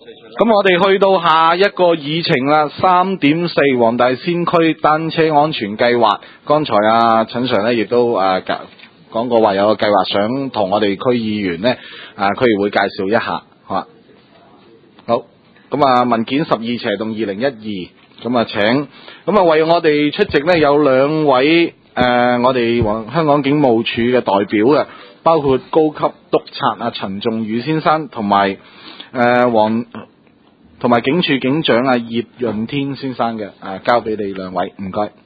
咁我哋去到下一個議程啦，3.4黃大仙區單車安全計劃。剛才陳 Sir 呢亦都講過話有個計劃想同我哋區議員呢區議會介紹一下，好咁文件12/2012，咁請咁為我哋出席呢有兩位我哋香港警務處嘅代表嘅，包括高級督察陳仲宇先生同埋同埋警署警長葉潤天先生嘅，交俾你兩位，唔該。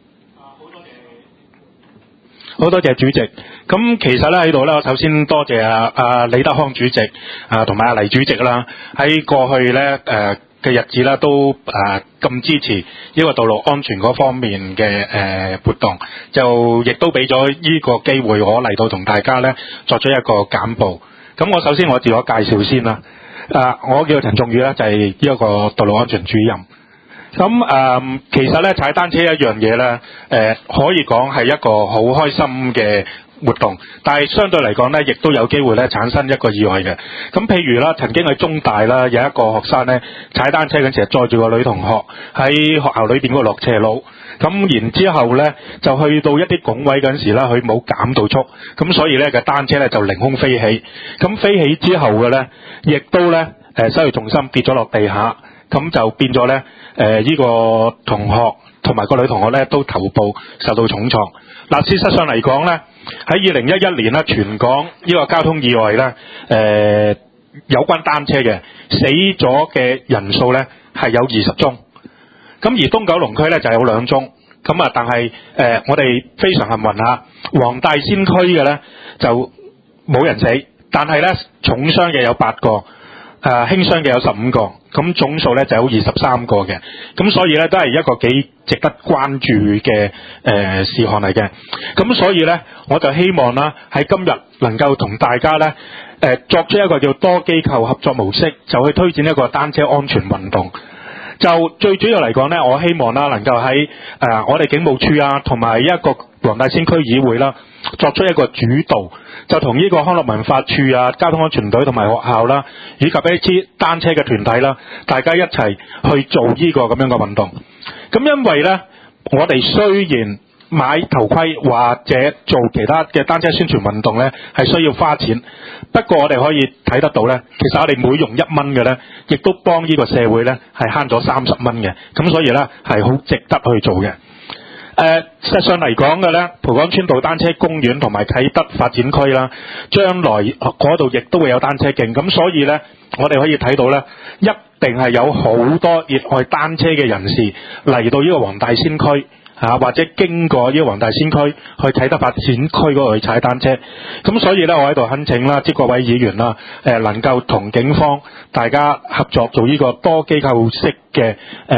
好多謝主席。咁其實咧喺度咧，我首先多謝李德康主席同埋黎主席啦，喺過去咧嘅日子咧都咁支持呢個道路安全嗰方面嘅活動，就亦都俾咗呢個機會我嚟到同大家咧作出一個簡報。咁我首先我自我介紹先啦。我叫陳仲宇咧，就係呢一個道路安全主任。咁其實咧踩單車一樣嘢咧，可以講係一個好開心嘅活動，但係相對嚟講咧，亦都有機會咧產生一個意外嘅。咁譬如啦，曾經喺中大啦，有一個學生咧踩單車嗰陣時，載住個女同學喺學校裏邊嗰個落斜路，咁然之後咧就去到一啲拱位嗰陣時啦，佢冇減到速，咁所以咧個單車咧就凌空飛起，咁飛起之後嘅咧，亦都咧失去重心跌咗落地下，咁就變咗咧呢個同學同埋個女同學咧都頭部受到重創。嗱，事實上嚟講咧，喺2011年咧，全港呢個交通意外咧，有關單車嘅死咗嘅人數咧係有20宗，咁而東九龍區咧就有2宗，咁但係我哋非常幸運嚇，黃大仙區嘅咧就冇人死，但係咧重傷嘅有8個。輕傷嘅有15個，咁總數咧就有23個嘅，咁所以咧都係一個幾值得關注嘅事項嚟嘅。咁所以咧我就希望啦喺今日能夠同大家咧作出一個叫多機構合作模式，就去推薦一個單車安全運動。就最主要嚟講咧，我希望啦能夠喺我哋警務處同埋一個黃大仙區議會啦作出一個主導，就同呢個康樂文化處交通安全隊同埋學校啦，以及一啲單車嘅團體啦，大家一齊去做呢個咁樣嘅運動。咁因為咧，我哋雖然買頭盔或者做其他嘅單車宣傳運動咧，係需要花錢，不過我哋可以睇得到咧，其實我哋每用1蚊嘅咧，亦都幫呢個社會咧係慳咗30蚊嘅，咁所以咧係好值得去做嘅。實際上嚟講嘅咧，蒲崗村道單車公園同埋啟德發展區啦，將來嗰度亦都會有單車徑，咁所以咧，我哋可以睇到咧，一定係有好多熱愛單車嘅人士嚟到呢個黃大仙區或者經過呢個黃大仙區去啟德發展區嗰度去踩單車，咁所以咧，我喺度懇請啦，即各位議員啦，能夠同警方大家合作做呢個多機構式嘅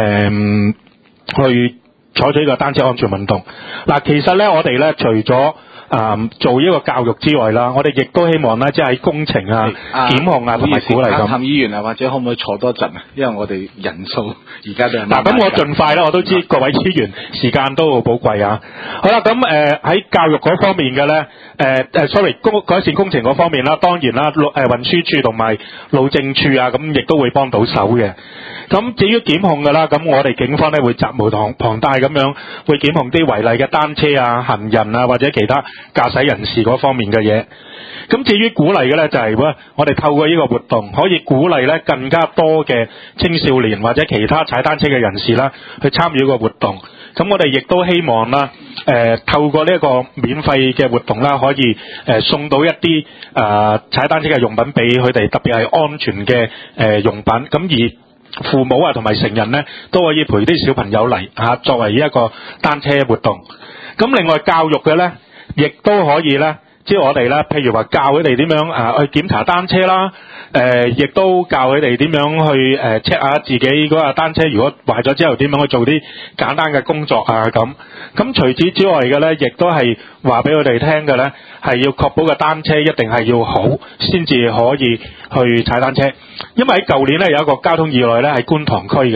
去採取呢個單車安全運動。嗱，其實咧，我哋咧除咗做呢個教育之外啦，我哋亦都希望咧，即係喺工程檢控同埋鼓勵咁。 譚議員或者可唔可以坐多陣因為我哋人數而家都係嗱，咁我盡快啦，我都知各位議員時間都好寶貴啊。好啦，咁喺教育嗰方面嘅咧，改善工程嗰方面啦，當然啦，運輸署同埋路政署咁亦都會幫到手嘅。咁至於檢控嘅啦，咁我哋警方咧會責無旁貸咁樣，會檢控啲違例嘅單車行人或者其他駕駛人士嗰方面嘅嘢。咁至於鼓勵嘅咧，就係我哋透過呢個活動，可以鼓勵咧更加多嘅青少年或者其他踩單車嘅人士啦，去參與呢個活動。咁我哋亦都希望啦，透過呢一個免費嘅活動啦，可以送到一啲踩單車嘅用品俾佢哋，特別係安全嘅用品。咁而父母同埋成人咧都可以陪啲小朋友嚟作為一個單車活動。咁另外教育嘅咧，亦都可以咧，即係我哋咧，譬如話教佢哋點樣去檢查單車啦，亦都教佢哋點樣去check 下自己嗰個單車如果壞咗之後點樣去做啲簡單嘅工作咁。咁除此之外嘅咧，亦都係話俾佢哋聽嘅咧，係要確保個單車一定係要好先至可以去踩單車。因為喺舊年咧有一個交通意外咧喺觀塘區嘅，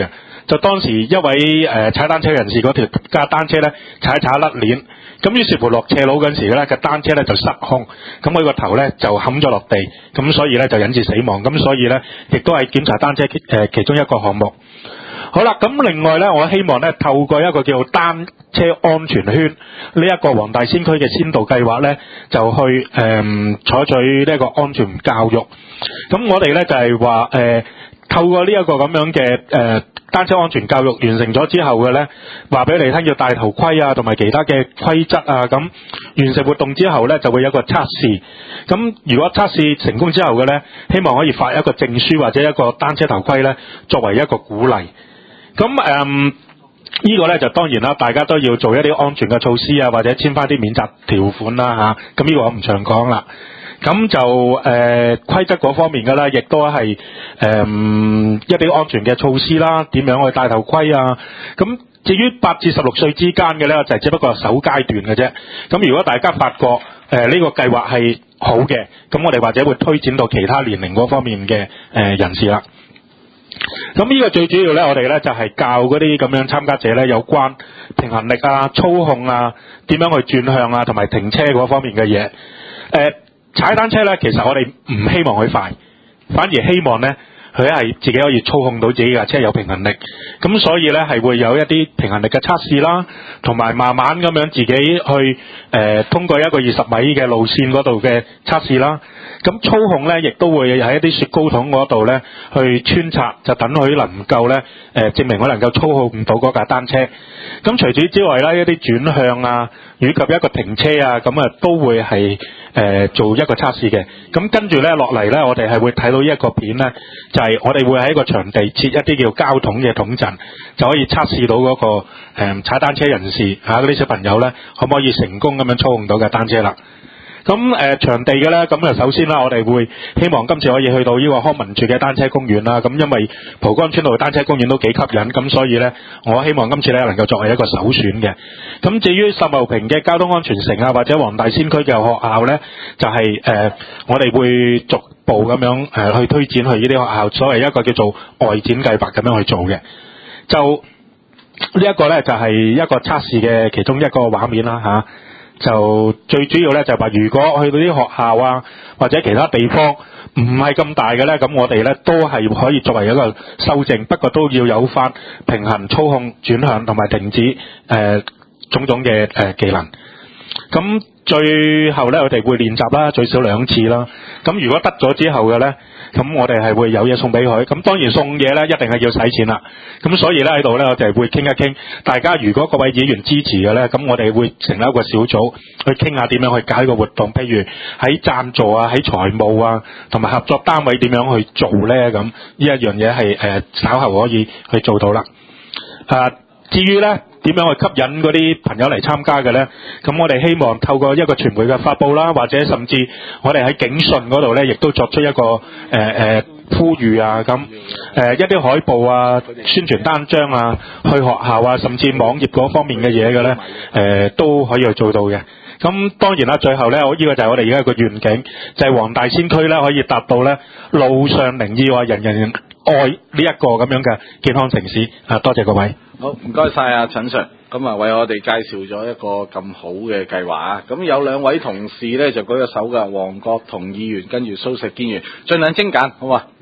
就當時一位踩單車人士嗰條架單車咧踩甩鏈，咁於是乎落斜路嗰陣時咧，個單車咧就失控，咁佢個頭咧就冚咗落地，咁所以咧就引致死亡，咁所以咧亦都係檢查單車其中一個項目。好啦，咁另外咧，我希望咧透過一個叫單車安全圈呢一個黃大仙區嘅先導計劃咧，就去採取呢一個安全教育。咁我哋咧就係話透過呢一個咁樣嘅單車安全教育完成咗之後嘅咧，話俾你聽要戴頭盔啊，同埋其他嘅規則啊，咁完成活動之後咧就會有一個測試。咁如果測試成功之後嘅咧，希望可以發一個證書或者一個單車頭盔咧，作為一個鼓勵。咁呢個咧就當然啦，大家都要做一啲安全嘅措施啊，或者簽翻啲免責條款啦嚇。咁呢個我唔長講啦。咁就規則嗰方面嘅咧，亦都係一啲安全嘅措施啦，點樣去戴頭盔啊。咁至於8至16歲之間嘅咧，就只不過係首階段嘅啫。咁如果大家發覺呢個計劃係好嘅，咁我哋或者會推展到其他年齡嗰方面嘅人士啦。咁呢個最主要咧，我哋咧就係教嗰啲咁樣參加者咧有關平衡力啊、操控啊、點樣去轉向啊，同埋停車嗰方面嘅嘢。踩單車咧，其實我哋唔希望佢快，反而希望咧佢係自己可以操控到自己架車有平衡力。咁所以咧係會有一啲平衡力嘅測試啦，同埋慢慢咁樣自己去通過一個20米嘅路線嗰度嘅測試啦。咁操控咧，亦都會喺一啲雪糕筒嗰度咧去穿插，就等佢能夠咧證明佢能夠操控到嗰架單車。咁除此之外咧，一啲轉向啊，以及一個停車啊，咁啊都會係做一個測試嘅。咁跟住咧落嚟咧，我哋係會睇到一個片咧，就係我哋會喺一個場地設一啲叫膠筒嘅筒陣，就可以測試到嗰個踩單車人士嗰啲小朋友咧，可唔可以成功咁樣操控到架單車啦。咁場地嘅咧，咁啊首先啦，我哋會希望今次可以去到呢個康文署嘅單車公園啦。咁因為蒲崗村道單車公園都幾吸引，咁所以咧，我希望今次咧能夠作為一個首選嘅。咁至於秀茂坪嘅交通安全城啊，或者黃大仙區嘅學校咧，就係我哋會逐步咁樣去推展去呢啲學校，所謂一個叫做外展計劃咁樣去做嘅。就呢一個咧，就係一個測試嘅其中一個畫面啦嚇。就最主要咧就係話，如果去到啲學校啊或者其他地方唔係咁大嘅咧，咁我哋咧都係可以作為一個修正，不過都要有翻平衡、操控、轉向同埋停止種種嘅技能。咁最後咧，我哋會練習啦，最少2次啦。咁如果得咗之後嘅咧，咁我哋係會有嘢送俾佢。咁當然送嘢咧，一定係要使錢啦。咁所以咧喺度咧，我哋會傾一傾。大家如果各位議員支持嘅咧，咁我哋會成立一個小組去傾下點樣去搞個活動。譬如喺贊助啊、喺財務啊，同埋合作單位點樣去做咧。咁呢一樣嘢係稍後可以去做到啦。至於咧點樣去吸引嗰啲朋友嚟參加嘅咧？咁我哋希望透過一個傳媒嘅發佈啦，或者甚至我哋喺警訊嗰度咧，亦都作出一個呼籲啊，咁一啲海報啊、宣傳單張啊、去學校啊，甚至網頁嗰方面嘅嘢嘅咧，都可以去做到嘅。咁當然啦，最後咧，呢個就係我哋而家一個願景，就係黃大仙區咧可以達到咧路上零意外，人人愛呢一個咁樣嘅健康城市。多謝各位。 好，唔該晒啊，陳 Sir。咁啊，為我哋介紹咗一個咁好嘅計劃啊。咁有2位同事咧就舉咗手㗎，黃國同議員跟住蘇錫堅議員，盡量精簡，好嘛？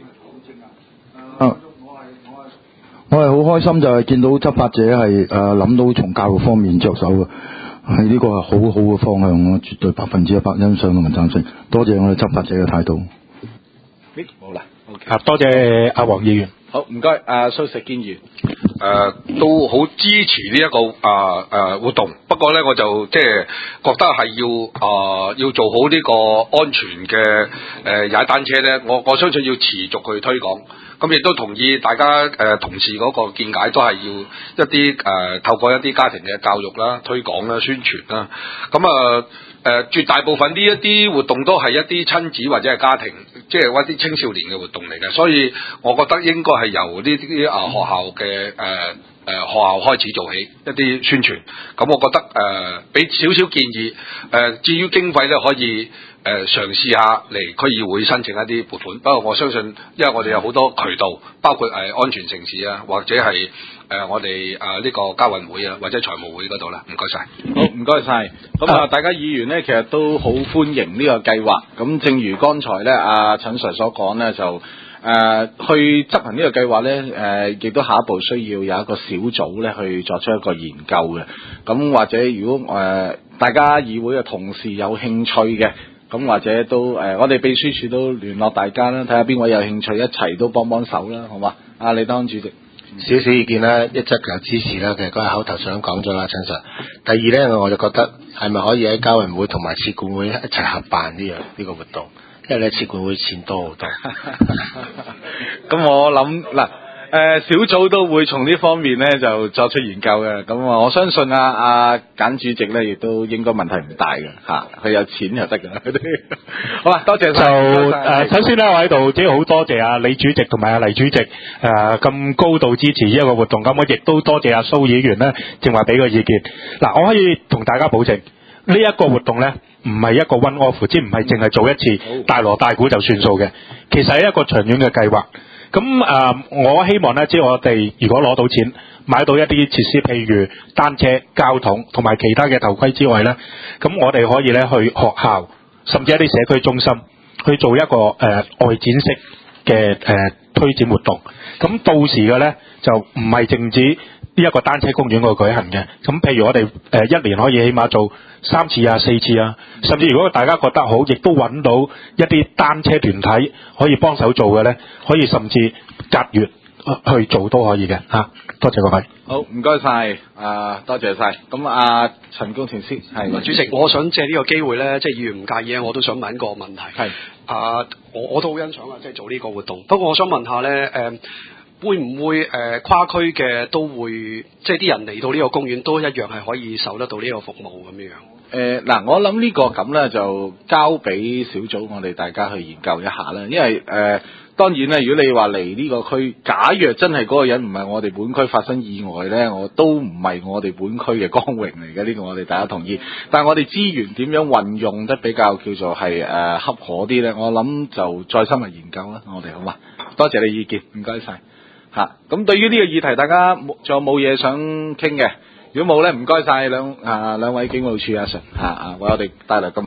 我係好開心，就係見到執法者係諗到從教育方面着手嘅，係呢個係好好嘅方向，我絕對100%欣賞同埋贊成。多謝我哋執法者嘅態度。 好啦，OK。 多謝阿黃議員。 好，唔該，蘇錫堅議員。 都好支持呢一個活動，不過咧我就即係覺得係要做好呢個安全嘅踩單車咧，我相信要持續去推廣。咁亦都同意大家同事嗰個見解，都係要一啲透過一啲家庭嘅教育啦、推廣啦、宣傳啦。咁絕大部分呢一啲活動都係一啲親子或者係家庭，即係一啲青少年嘅活動嚟嘅，所以我覺得應該係由呢啲學校嘅學校開始做起一啲宣傳。咁我覺得俾少少建議，至於經費咧可以嘗試下嚟區議會申請一啲撥款。不過我相信，因為我哋有好多渠道，包括安全城市啊，或者係我哋呢個交運會啊，或者財務會嗰度啦。唔該晒。 好，唔該晒。咁啊，大家議員呢，其實都好歡迎呢個計劃。咁正如剛才咧，阿陳 Sir 所講呢，就去執行呢個計劃呢，亦都下一步需要有一個小組呢去作出一個研究嘅。咁或者如果大家議會嘅同事有興趣嘅，咁或者都我哋秘書處都聯絡大家啦，睇下邊位有興趣，一齊都幫手啦，好嘛？阿李德康主席。 少少意見啦，一則就支持啦，其實嗰日口頭上講咗啦，陳 Sir。第二咧，我就覺得係咪可以喺交運會同埋設管會一齊合辦呢個活動？因為咧設管會錢多好多。 咁我諗嗱。小組都會從呢方面咧就作出研究嘅，咁我相信阿簡主席咧亦都應該問題唔大嘅嚇，佢有錢就得㗎啦。好啦，多謝晒。 首先咧，我喺度即係好多謝阿李主席同埋阿黎主席咁高度支持呢一個活動，咁我亦都多謝阿蘇議員咧，正話俾個意見。嗱，我可以同大家保證，呢一個活動咧唔係一個 one off， 即唔係淨係做一次大鑼大鼓就算數嘅，其實係一個長遠嘅計劃。咁我希望咧，即係我哋如果攞到錢，買到一啲設施，譬如單車、交通同埋其他嘅頭盔之外咧，咁我哋可以咧去學校，甚至一啲社區中心去做一個外展式嘅推展活動。咁到時嘅咧就唔係淨止呢一個單車公園嗰度舉行嘅。咁譬如我哋一年可以起碼做3次啊、4次啊，甚至如果大家覺得好，亦都揾到一啲單車團體可以幫手做嘅咧，可以甚至隔月去做都可以嘅嚇。多謝各位。 好，唔該晒，多謝晒。咁陳工程師係主席，我想借呢個機會咧，即係議員唔介意咧，我都想問一個問題。 係我都好欣賞啊，即係做呢個活動。不過我想問下咧，會唔會跨區嘅都會，即係啲人嚟到呢個公園都一樣係可以受得到呢個服務咁樣？ 嗱，我諗呢個咁咧就交俾小組我哋大家去研究一下啦。因為當然咧，如果你話嚟呢個區，假若真係嗰個人唔係我哋本區發生意外咧，我都唔係我哋本區嘅光榮嚟嘅，呢個我哋大家同意。但係我哋資源點樣運用得比較叫做係恰可啲咧？我諗就再深入研究啦，我哋好嘛？多謝你意見，唔該晒。咁對於呢個議題，大家仲有冇嘢想傾嘅？如果冇咧，唔該晒兩位警務處阿 Sir 為我哋帶來咁